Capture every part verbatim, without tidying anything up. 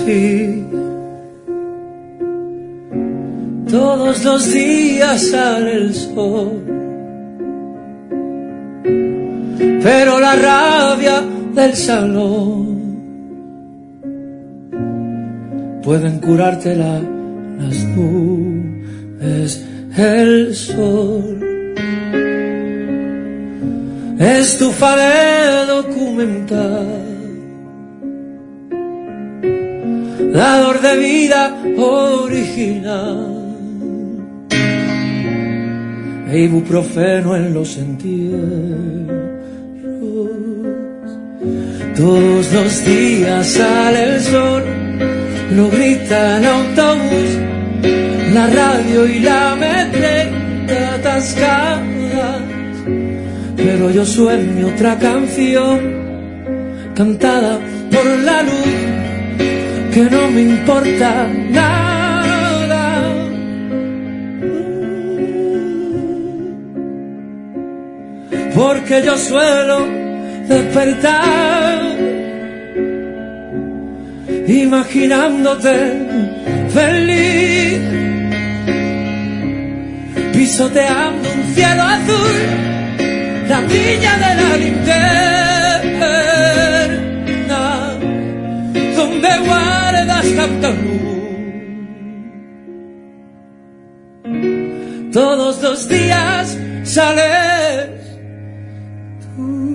sí. Todos los días sale el sol, pero la rabia del salón pueden curártela las nubes, el sol. Estufa de documental, dador de vida original, e ibuprofeno en los entierros. Todos los días sale el sol, lo grita el autobús, la radio y la metralla atascadas, pero yo sueño otra canción cantada por la luz, que no me importa nada, porque yo suelo despertar imaginándote feliz, pisoteando un cielo azul, la brilla de la linterna, donde guardas tanta luz. Todos los días sales tú.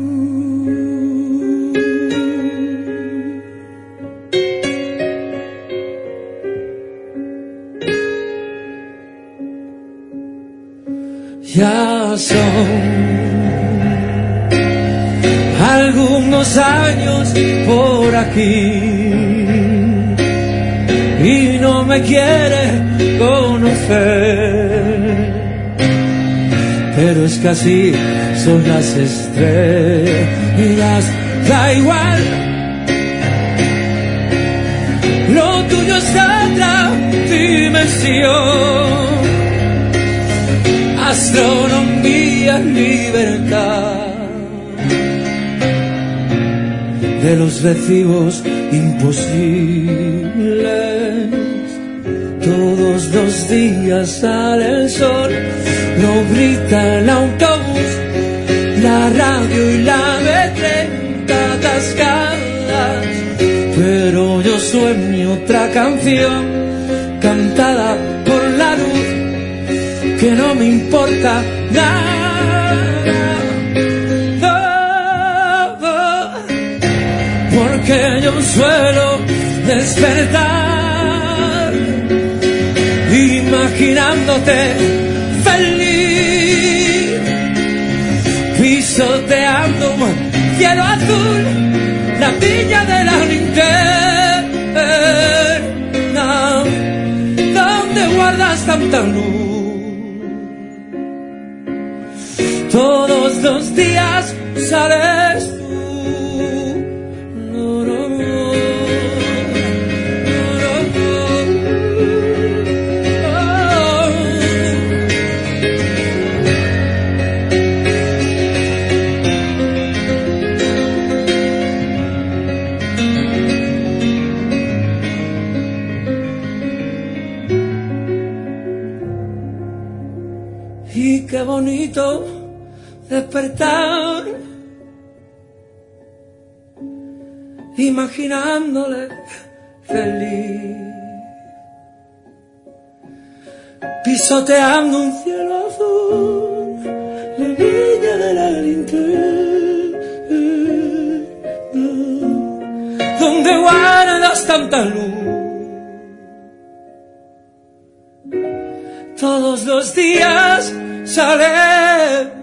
Ya son algunos años por aquí y no me quiere conocer, pero es que así son las estrellas, da igual, lo tuyo es otra dimensión, astronomía, libertad de los recibos imposibles. Todos los días sale el sol, lo grita el autobús, la radio y la metralla atascadas, pero yo sueño otra canción cantada por la luz, que no me importa nada, oh, oh, porque yo suelo despertar imaginándote feliz, pisoteando un cielo azul, la villa de la linterna, donde guardas tanta luz. Todos los días sales tú. No, no, no, no, oh. Y qué bonito despertar imaginándole feliz, pisoteando un cielo azul, la niña de la linterna, donde guardas tanta luz. Todos los días sale